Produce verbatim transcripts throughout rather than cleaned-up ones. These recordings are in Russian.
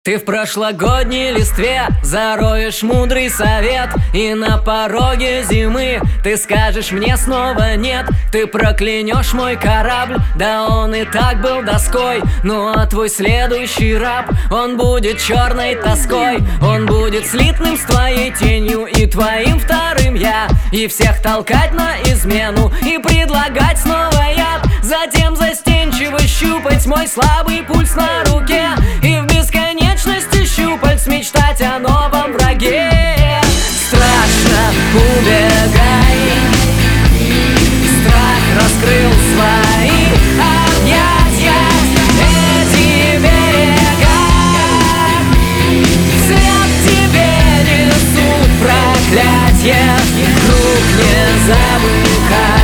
Ты в прошлогодней листве зароешь мудрый совет, и на пороге зимы ты скажешь мне снова нет. Ты проклянешь мой корабль, да он и так был доской. Ну а твой следующий раб, он будет черной тоской. Он будет слитным с твоей тенью и твоим вторым я, и всех толкать на измену и предлагать снова яд. Затем застенчиво щупать мой слабый пульс на руке, и в бесконечности щупальц мечтать о новом враге. Страшно, убегай. Страх раскрыл свои объятия, эти берега. Вслед тебе несут проклятье, круг не замыкай.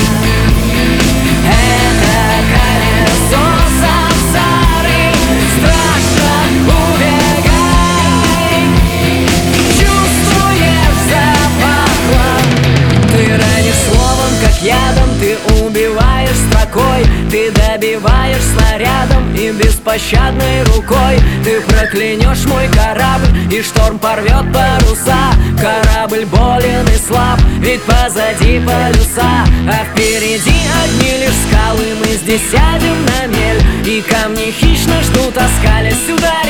Ядом ты убиваешь строкой, ты добиваешь снарядом и беспощадной рукой. Ты проклянешь мой корабль, и шторм порвет паруса. Корабль болен и слаб, ведь позади полюса, а впереди одни лишь скалы. Мы здесь сядем на мель, и камни хищно ждут, оскалясь, ударя